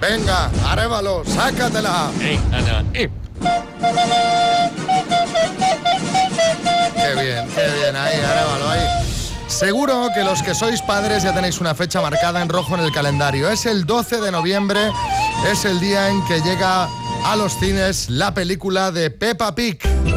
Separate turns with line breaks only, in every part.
Venga, Arévalo, sácatela.
Ana,
Qué bien, ahí, Arévalo, ahí. Seguro que los que sois padres ya tenéis una fecha marcada en rojo en el calendario. Es el 12 de noviembre, es el día en que llega a los cines la película de Peppa Pig.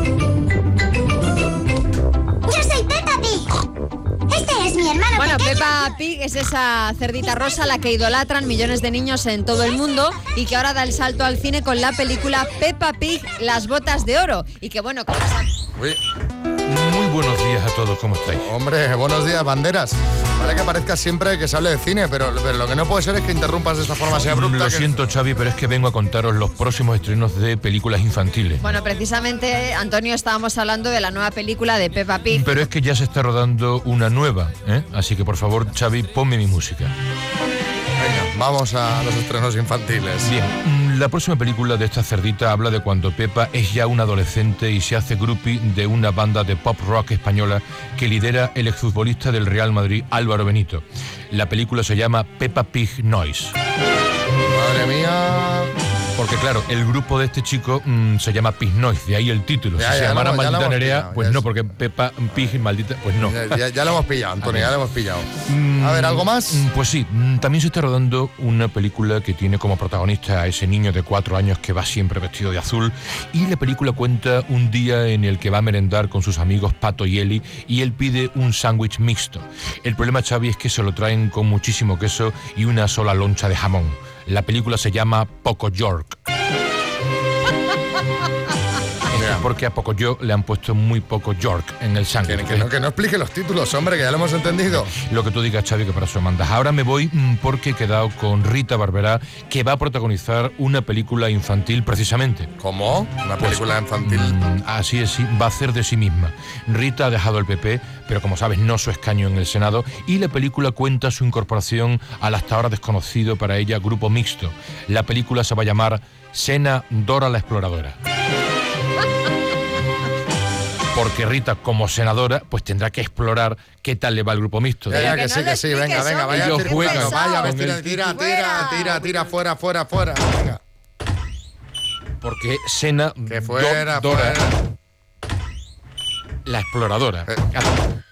¡Yo soy Peppa Pig! Este es mi hermano
Bueno,
pequeño.
Peppa Pig es esa cerdita rosa a la que idolatran millones de niños en todo el mundo y que ahora da el salto al cine con la película Peppa Pig, Las botas de oro. Y que bueno, como
Uy,
muy buenos días a todos, ¿cómo estáis?
hombre, buenos días, Banderas. Vale que parezca siempre que se hable de cine, pero lo que no puede ser es que interrumpas de esta forma así abrupta.
Lo siento, Xavi, pero es que vengo a contaros los próximos estrenos de películas infantiles.
Bueno, precisamente, Antonio, estábamos hablando de la nueva película de Peppa Pig.
Pero es que ya se está rodando una nueva, ¿eh? Así que por favor, Xavi, ponme mi música.
Venga, vamos a los estrenos infantiles.
Bien, la próxima película de esta cerdita habla de cuando Peppa es ya una adolescente y se hace groupie de una banda de pop rock española que lidera el exfutbolista del Real Madrid, Álvaro Benito. La película se llama Peppa Pig Noise.
Madre mía.
Porque claro, el grupo de este chico se llama Pig Noise, de ahí el título.
Ya,
Si se
ya
llamara
lo
Maldita
hemos
Nerea,
pillado,
pues
ya
no,
es.
porque Peppa Pig maldita, pues no.
Ya lo hemos pillado, Antonio, ya lo hemos pillado. A ver, ¿algo más?
Pues sí, también se está rodando una película que tiene como protagonista a ese niño de 4 años que va siempre vestido de azul, y la película cuenta un día en el que va a merendar con sus amigos Pato y Eli y él pide un sándwich mixto. El problema, Xavi, es que se lo traen con muchísimo queso y una sola loncha de jamón. La película se llama Poco York. Porque a Pocoyo le han puesto muy poco York en el sándwich.
Que no explique los títulos, hombre, que ya lo hemos entendido.
Lo que tú digas, Xavi, que para eso mandas. Ahora me voy porque he quedado con Rita Barberá, que va a protagonizar una película infantil precisamente.
¿Cómo? ¿Una película infantil?
Así es, sí, va a hacer de sí misma. Rita ha dejado el PP, pero como sabes, no su escaño en el Senado, y la película cuenta su incorporación al hasta ahora desconocido para ella grupo mixto. La película se va a llamar Sena Dora la Exploradora. Porque Rita, como senadora, pues tendrá que explorar qué tal le va al grupo mixto.
Ya,
que
que
no
sí,
lo
que sí, venga,
expliques,
venga, vaya,
ellos juegan
vaya,
con el
tira, fuera, venga.
Porque Sena
Que fuera,
Dora
fuera.
la exploradora.